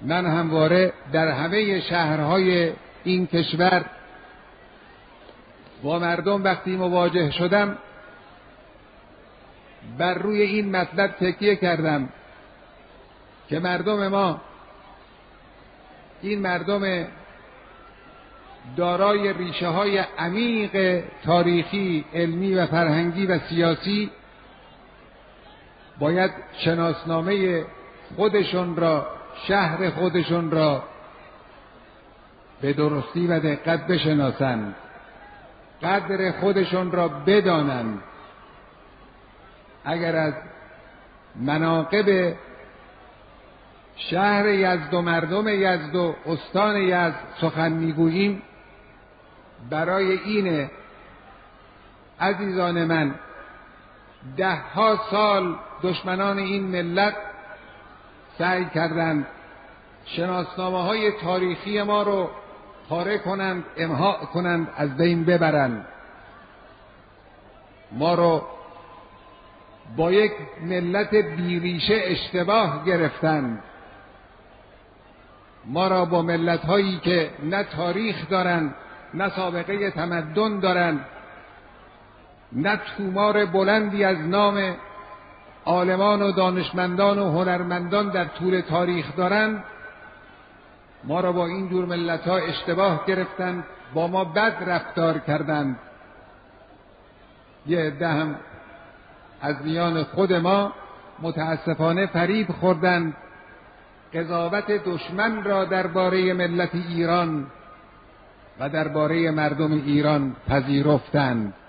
من همواره در همه شهرهای این کشور با مردم وقتی مواجه شدم بر روی این مطلب تکیه کردم که مردم ما، این مردم دارای ریشه های عمیق تاریخی، علمی و فرهنگی و سیاسی، باید شناسنامه خودشون را، شهر خودشون را به درستی و دقت بشناسند، قدر خودشون را بدانند. اگر از مناقب شهر یزد و مردم یزد و استان یزد سخن میگوییم، برای اینه عزیزان من دهها سال دشمنان این ملت سعی کردند شناسنامه های تاریخی ما رو پاره کنند، امحا کنند، از بین ببرند. ما رو با یک ملت بیریشه اشتباه گرفتند. ما را با ملت هایی که نه تاریخ دارند، نه سابقه تمدن دارند، نه تومار بلندی از نام عالمان و دانشمندان و هنرمندان در طول تاریخ دارند، ما را با این جور ملت ها اشتباه گرفتند، با ما بد رفتار کردند. یه عده هم از میان خود ما متاسفانه فریب خوردند، قضاوت دشمن را درباره ملت ایران و درباره مردم ایران پذیرفتند.